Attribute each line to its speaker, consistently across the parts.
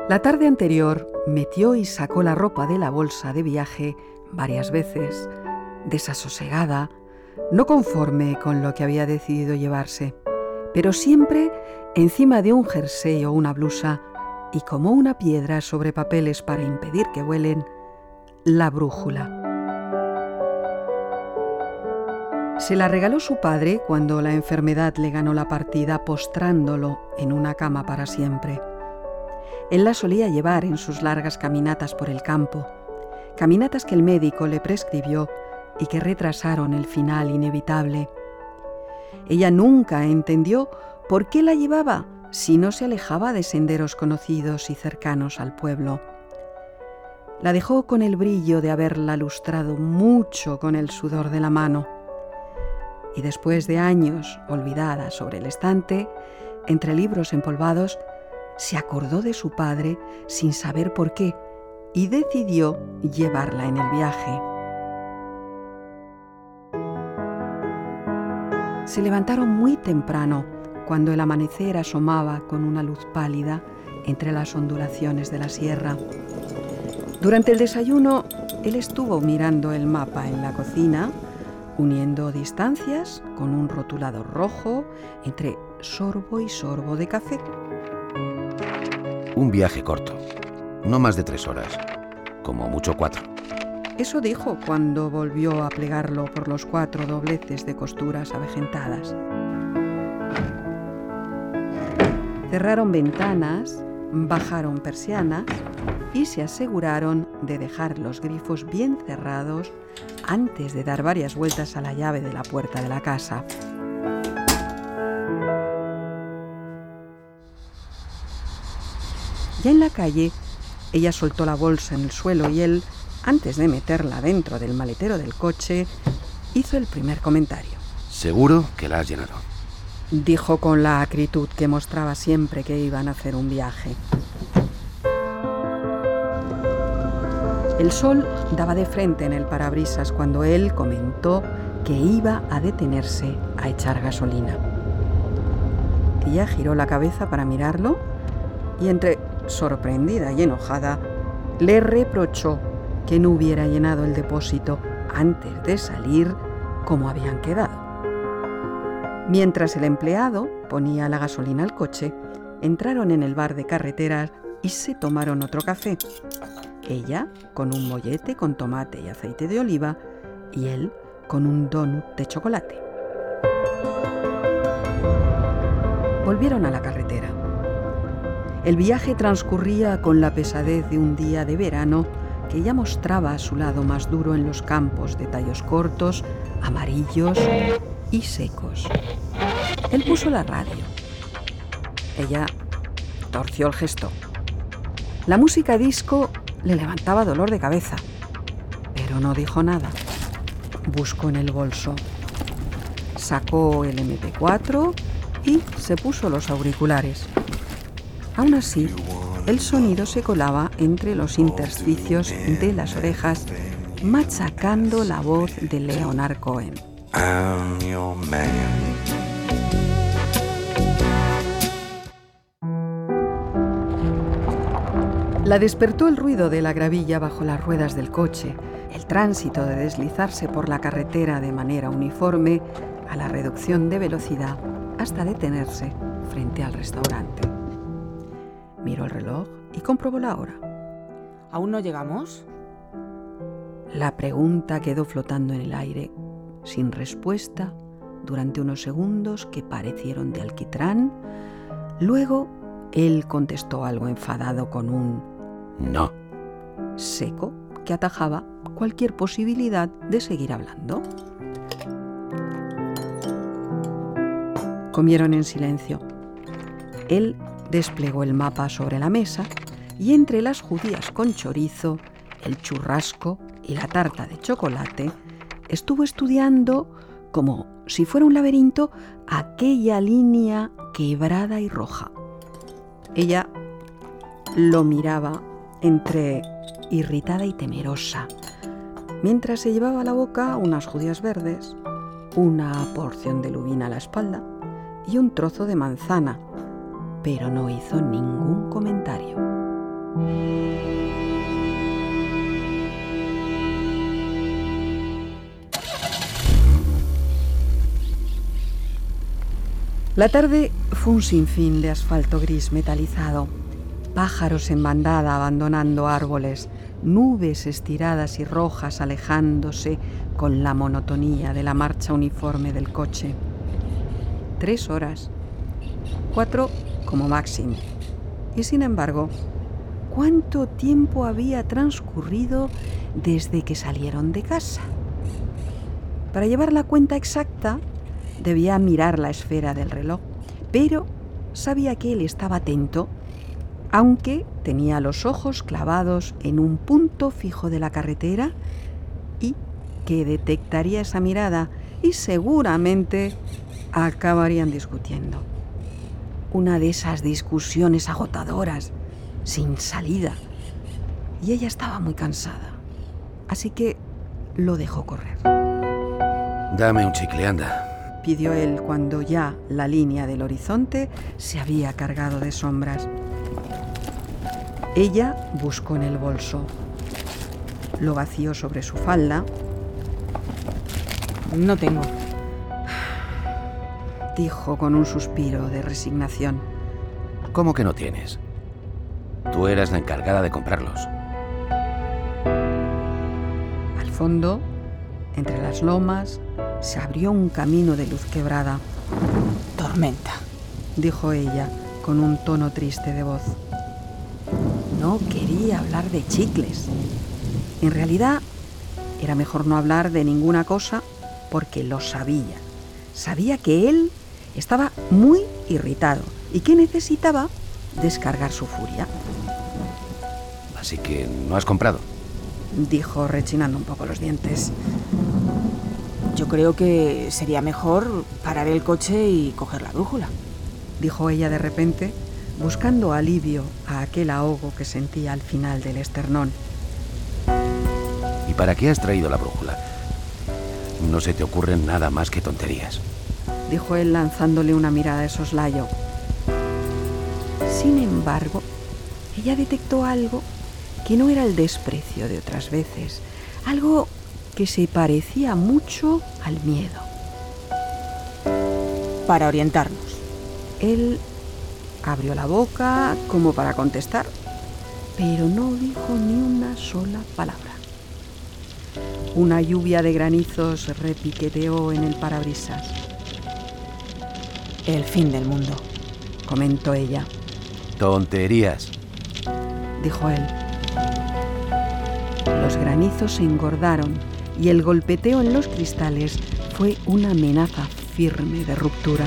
Speaker 1: La tarde anterior metió y sacó la ropa de la bolsa de viaje varias veces, desasosegada, no conforme con lo que había decidido llevarse, pero siempre encima de un jersey o una blusa y como una piedra sobre papeles para impedir que vuelen, la brújula. Se la regaló su padre cuando la enfermedad le ganó la partida, postrándolo en una cama para siempre. Él la solía llevar en sus largas caminatas por el campo, caminatas que el médico le prescribió y que retrasaron el final inevitable. Ella nunca entendió por qué la llevaba si no se alejaba de senderos conocidos y cercanos al pueblo. La dejó con el brillo de haberla lustrado mucho con el sudor de la mano. Y después de años olvidada sobre el estante, entre libros empolvados, se acordó de su padre sin saber por qué y decidió llevarla en el viaje. Se levantaron muy temprano, cuando el amanecer asomaba con una luz pálida entre las ondulaciones de la sierra. Durante el desayuno, él estuvo mirando el mapa en la cocina, uniendo distancias con un rotulador rojo entre sorbo y sorbo de café.
Speaker 2: Un viaje corto, no más de 3 horas, como mucho 4.
Speaker 1: Eso dijo cuando volvió a plegarlo por los 4 dobleces de costuras avejentadas. Cerraron ventanas, bajaron persianas y se aseguraron de dejar los grifos bien cerrados antes de dar varias vueltas a la llave de la puerta de la casa. Ya en la calle, ella soltó la bolsa en el suelo y él, antes de meterla dentro del maletero del coche, hizo el primer comentario.
Speaker 2: Seguro que la has llenado,
Speaker 1: dijo con la acritud que mostraba siempre que iban a hacer un viaje. El sol daba de frente en el parabrisas cuando él comentó que iba a detenerse a echar gasolina. Ella giró la cabeza para mirarlo y, entre sorprendida y enojada, le reprochó que no hubiera llenado el depósito antes de salir como habían quedado. Mientras el empleado ponía la gasolina al coche, entraron en el bar de carreteras y se tomaron otro café. Ella con un mollete con tomate y aceite de oliva y él con un donut de chocolate. Volvieron a la carretera. El viaje transcurría con la pesadez de un día de verano que ya mostraba su lado más duro en los campos de tallos cortos, amarillos y secos. Él puso la radio. Ella torció el gesto. La música disco le levantaba dolor de cabeza, pero no dijo nada. Buscó en el bolso, sacó el MP4 y se puso los auriculares. Aún así, el sonido se colaba entre los intersticios de las orejas, machacando la voz de Leonard Cohen. I'm your man. La despertó el ruido de la gravilla bajo las ruedas del coche, el tránsito de deslizarse por la carretera de manera uniforme a la reducción de velocidad hasta detenerse frente al restaurante. Miró el reloj y comprobó la hora.
Speaker 3: ¿Aún no llegamos?
Speaker 1: La pregunta quedó flotando en el aire, sin respuesta, durante unos segundos que parecieron de alquitrán. Luego, él contestó algo enfadado con un
Speaker 2: no
Speaker 1: seco que atajaba cualquier posibilidad de seguir hablando. Comieron en silencio. Él desplegó el mapa sobre la mesa y entre las judías con chorizo, el churrasco y la tarta de chocolate, estuvo estudiando, como si fuera un laberinto, aquella línea quebrada y roja. Ella lo miraba entre irritada y temerosa, mientras se llevaba a la boca unas judías verdes, una porción de lubina a la espalda y un trozo de manzana, pero no hizo ningún comentario. La tarde fue un sinfín de asfalto gris metalizado, pájaros en bandada abandonando árboles, nubes estiradas y rojas alejándose con la monotonía de la marcha uniforme del coche. 3 horas, 4 como máximo. Y sin embargo, ¿cuánto tiempo había transcurrido desde que salieron de casa? Para llevar la cuenta exacta, debía mirar la esfera del reloj, pero sabía que él estaba atento, aunque tenía los ojos clavados en un punto fijo de la carretera y que detectaría esa mirada y seguramente acabarían discutiendo. Una de esas discusiones agotadoras, sin salida. Y ella estaba muy cansada, así que lo dejó correr.
Speaker 2: Dame un chicle, anda.
Speaker 1: Pidió él cuando ya la línea del horizonte se había cargado de sombras. Ella buscó en el bolso. Lo vació sobre su falda.
Speaker 3: No tengo.
Speaker 1: Dijo con un suspiro de resignación.
Speaker 2: ¿Cómo que no tienes? Tú eras la encargada de comprarlos.
Speaker 1: Al fondo, entre las lomas, se abrió un camino de luz quebrada.
Speaker 3: Tormenta,
Speaker 1: dijo ella con un tono triste de voz. No quería hablar de chicles. En realidad, era mejor no hablar de ninguna cosa porque lo sabía. Sabía que él estaba muy irritado y que necesitaba descargar su furia.
Speaker 2: Así que no has comprado,
Speaker 1: dijo rechinando un poco los dientes.
Speaker 3: Yo creo que sería mejor parar el coche y coger la brújula,
Speaker 1: dijo ella de repente, buscando alivio a aquel ahogo que sentía al final del esternón.
Speaker 2: ¿Y para qué has traído la brújula? No se te ocurren nada más que tonterías,
Speaker 1: dijo él lanzándole una mirada de soslayo. Sin embargo, ella detectó algo que no era el desprecio de otras veces, algo que se parecía mucho al miedo.
Speaker 3: Para orientarnos.
Speaker 1: Él abrió la boca como para contestar, pero no dijo ni una sola palabra. Una lluvia de granizos repiqueteó en el parabrisas.
Speaker 3: El fin del mundo,
Speaker 1: comentó ella.
Speaker 2: Tonterías,
Speaker 1: dijo él. Los granizos se engordaron y el golpeteo en los cristales fue una amenaza firme de ruptura.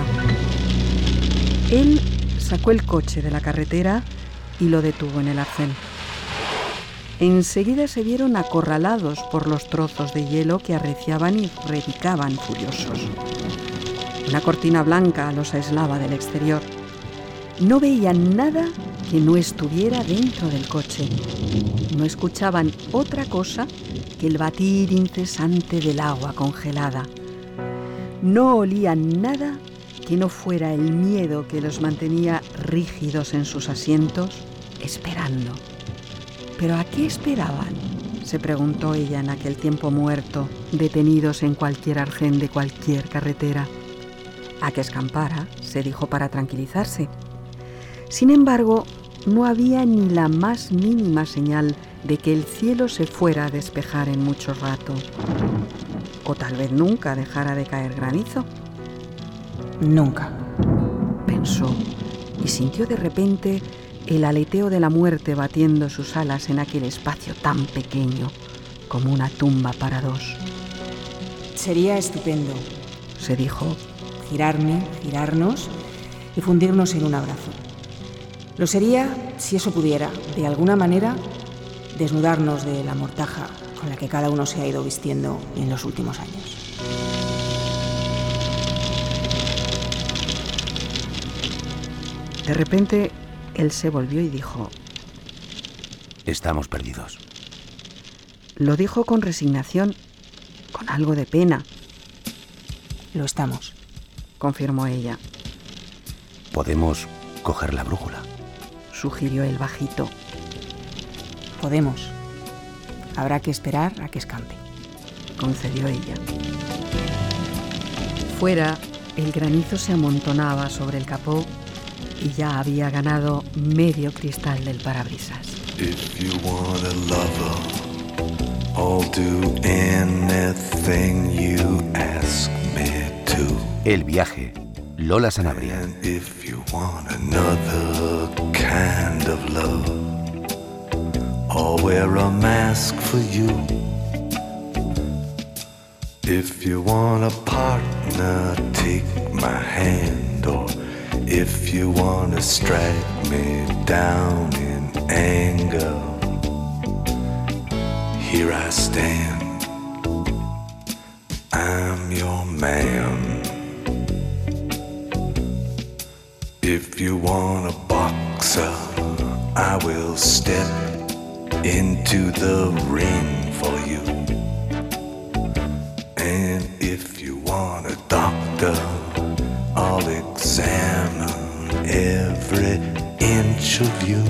Speaker 1: Él sacó el coche de la carretera y lo detuvo en el arcén. Enseguida se vieron acorralados por los trozos de hielo que arreciaban y repicaban furiosos. Una cortina blanca los aislaba del exterior. No veían nada que no estuviera dentro del coche. No escuchaban otra cosa que el batir incesante del agua congelada. No olían nada que no fuera el miedo que los mantenía rígidos en sus asientos, esperando. ¿Pero a qué esperaban?, se preguntó ella en aquel tiempo muerto, detenidos en cualquier arcén de cualquier carretera. A que escampara, se dijo para tranquilizarse. Sin embargo, no había ni la más mínima señal de que el cielo se fuera a despejar en mucho rato. O tal vez nunca dejara de caer granizo.
Speaker 3: Nunca,
Speaker 1: pensó, y sintió de repente el aleteo de la muerte batiendo sus alas en aquel espacio tan pequeño, como una tumba para dos.
Speaker 3: Sería estupendo,
Speaker 1: se dijo, girarnos y fundirnos en un abrazo. Lo sería si eso pudiera, de alguna manera, desnudarnos de la mortaja con la que cada uno se ha ido vistiendo en los últimos años. De repente, él se volvió y dijo:
Speaker 2: estamos perdidos.
Speaker 1: Lo dijo con resignación, con algo de pena.
Speaker 3: Lo estamos,
Speaker 1: confirmó ella.
Speaker 2: Podemos coger la brújula,
Speaker 1: sugirió él bajito.
Speaker 3: Podemos. Habrá que esperar a que escampe,
Speaker 1: concedió ella. Fuera, el granizo se amontonaba sobre el capó y ya había ganado medio cristal del parabrisas.
Speaker 4: If you want a lover, I'll do anything you ask me to.
Speaker 2: El viaje, Lola Sanabria.
Speaker 4: And if you want another kind of love, I'll wear a mask for you. If you want a partner, take my hand. Or if you want to strike me down in anger, here I stand, I'm your man. If you want a boxer, I will step into the ring for you. And if you want a doctor, I'll examine every inch of you.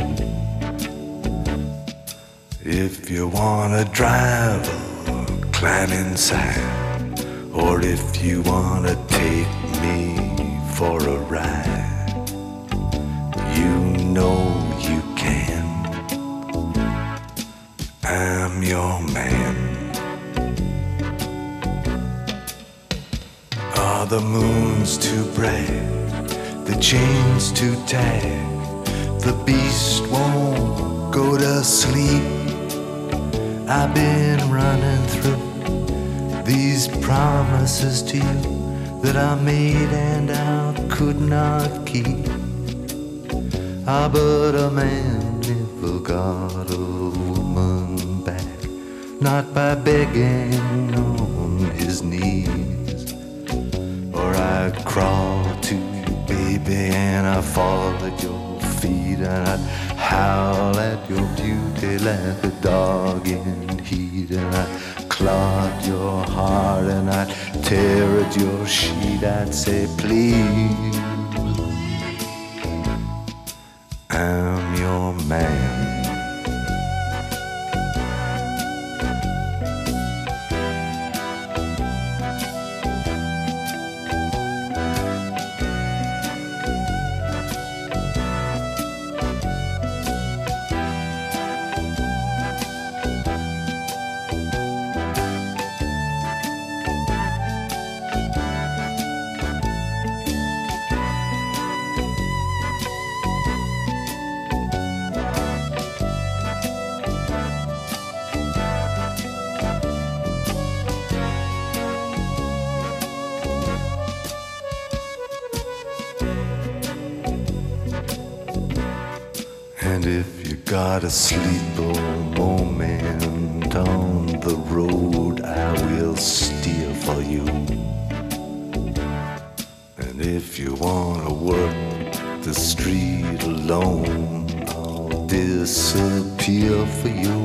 Speaker 4: If you want a driver, climb inside. Or if you want to take me for a ride, you know you can. I'm your man. Are the moons too bright? The chains too tight? The beast won't go to sleep. I've been running through these promises to you that I made and I could not keep. Ah, but a man never got a woman back, not by begging on his knees. Or I'd crawl to you, baby, and I'd fall at your feet, and I'd howl at your beauty like a dog in heat, and I'd claw at your heart, and I'd tear at your sheet. I'd say, please, I'm your man. And if you got a sleeper moment on the road, I will steer for you. And if you wanna work the street alone, I'll disappear for you.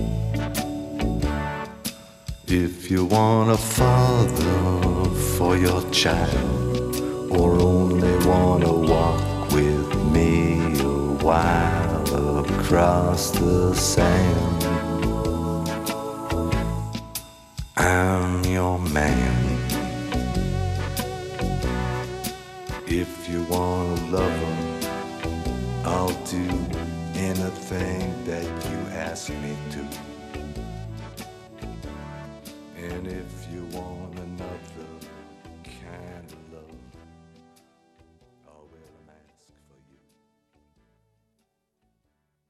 Speaker 4: If you want a father for your child, or only wanna walk with me a while across the sand, I'm your man. If you want a lover, I'll do anything that you ask me to. And if you want another,